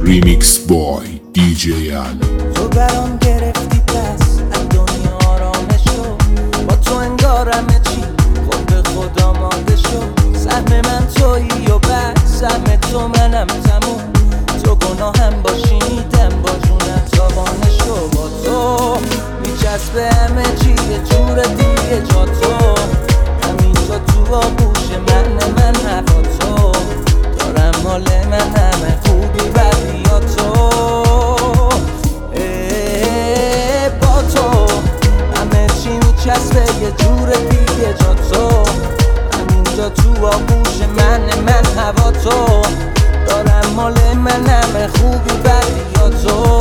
ریمیکس بای دیجی ال. تو برام گرفتی پس از دنیا آرامش شو، با تو انگار همه چی خود به خود آماده شو. سهم من تویی و بعد سهم تو منم تموم. تو گناهم باشیدم با جونم تابانه شو. با تو میچسبه همه چی یه جور دیگه جا تو. همینجا تو آغوش من هوا تو دارم، مال من همه خوبی بدی یا تو. با تو همه چی میچسبه یه جور دیگه جا تو. همینجا تو آغوش من هوا تو دارم، مال من همه خوبی بدی یا تو.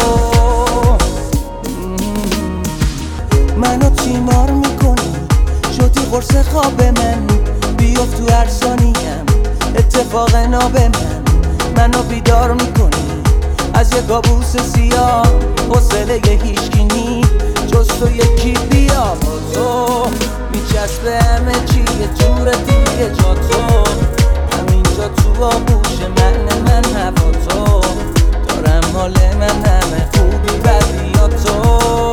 منو تیمار میکنی، شدی قرص خواب من، بیفت تو هر ثانیم اتفاق ناب منو بیدار میکنی از یه کابوس سیاه. حوصله هیچکی نی جز تو یکی بیا. با تو میچسبه همه چی یه جور دیگه جا تو. همینجا تو آغوش من هوا تو دارم، مال من همه خوبی بدی یا تو.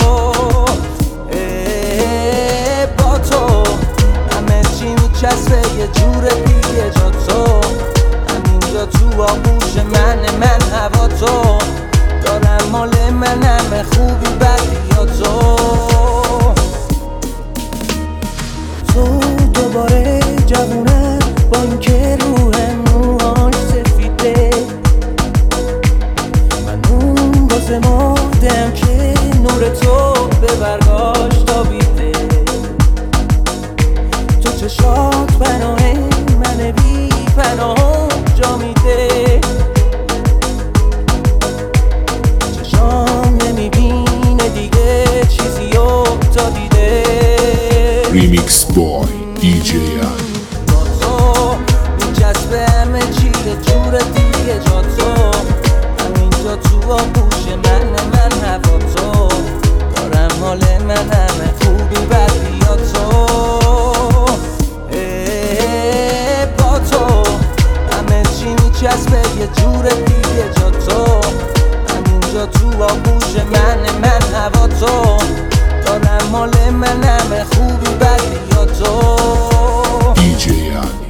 با تو همه چی میچسبه یه جور دیگه جا تو. همینجا تو آغوش من هوا تو دارم، مال من همه خوبی بدی یا تو. تو دوباره جوونه با اینکه روحم موهاش سفیده. من اون باز مردم که نور تو به برگاش تابیده. تو چشات پناه من بی پناه جا میده. چشام نمیبینه دیگه چیزیو تا دیده. ریمیکس بای دیجی ال. با تو میچسبه همه چی یه جور دیگه جا تو. همینجا تو آغوش من هوا تو دارم، مال من همه خوبی بدی یا تو. با تو همه چی میچسبه یه جور دیگه جا تو. همینجا تو آغوش من هوا تو دارم، مال من همه خوبی بدی یا تو. دیجی ال.